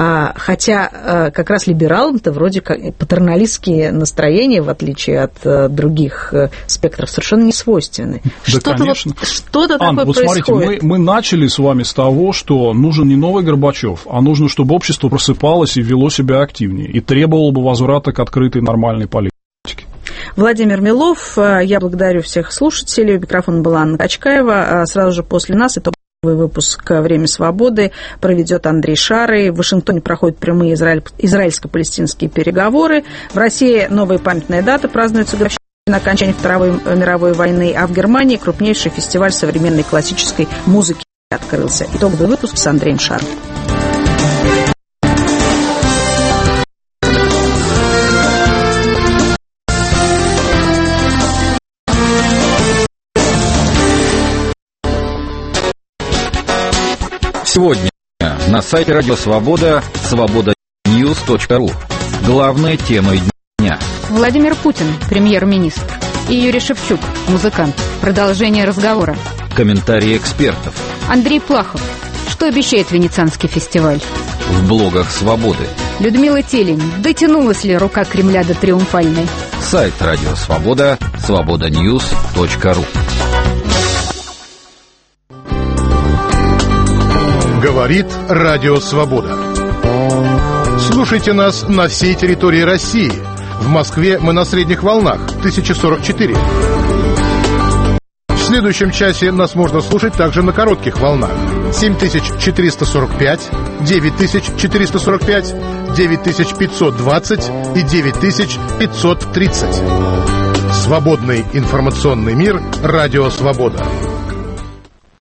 хотя как раз либералам-то вроде как патерналистские настроения, в отличие от других спектров, совершенно не свойственны. Да, что-то конечно. Что-то Анна, такое вот происходит. Смотрите, мы начали с вами с того, что нужен не новый Горбачев, а нужно, чтобы общество просыпалось и вело себя активнее, и требовало бы возврата к открытой нормальной политике. Владимир Милов, я благодарю всех слушателей. У микрофона была Анна Качкаева. Сразу же после нас итоговый выпуск «Время свободы» проведет Андрей Шарый. В Вашингтоне проходят прямые израильско-палестинские переговоры. В России новые памятные даты празднуются годовщина окончания Второй мировой войны, а в Германии крупнейший фестиваль современной классической музыки открылся. Итоговый выпуск с Андреем Шаром. Сегодня на сайте Радио Свобода свободаnews.ru. Главные темы дня. Владимир Путин, премьер-министр, и Юрий Шевчук, музыкант. Продолжение разговора. Комментарии экспертов. Андрей Плахов. Что обещает Венецианский фестиваль? В блогах Свободы. Людмила Телень. Дотянулась ли рука Кремля до триумфальной? Сайт Радио Свобода свободаnews.ru. Говорит Радио Свобода. Слушайте нас на всей территории России. В Москве мы на средних волнах 1044. В следующем часе нас можно слушать также на коротких волнах 7445, 9445, 9520 и 9530. Свободный информационный мир. Радио Свобода.